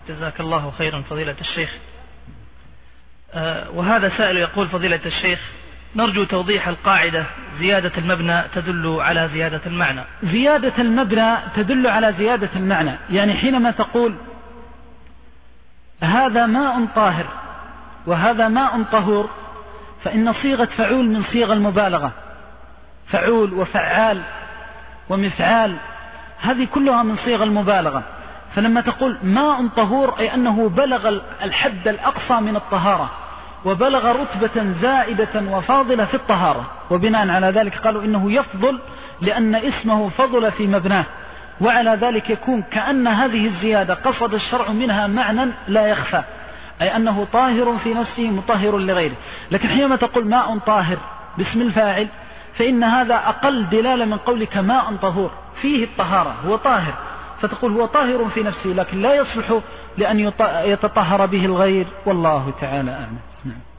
جزاك الله خيرا فضيلة الشيخ. وهذا سائل يقول فضيلة الشيخ نرجو توضيح القاعدة زيادة المبنى تدل على زيادة المعنى. زيادة المبنى تدل على زيادة المعنى، يعني حينما تقول هذا ماء طاهر وهذا ماء طهور، فإن صيغة فعول من صيغ المبالغة، فعول وفعال ومفعال هذه كلها من صيغ المبالغة. فلما تقول ماء طهور أي أنه بلغ الحد الأقصى من الطهارة وبلغ رتبة زائدة وفاضلة في الطهارة، وبناء على ذلك قالوا إنه يفضل لأن اسمه فضل في مبناه، وعلى ذلك يكون كأن هذه الزيادة قصد الشرع منها معنى لا يخفى، أي أنه طاهر في نفسه مطهر لغيره. لكن حينما تقول ماء طاهر باسم الفاعل فإن هذا أقل دلالة من قولك ماء طهور، فيه الطهارة، هو طاهر، فتقول هو طاهر في نفسه لكن لا يصلح لأن يتطهر به الغير، والله تعالى أعلم.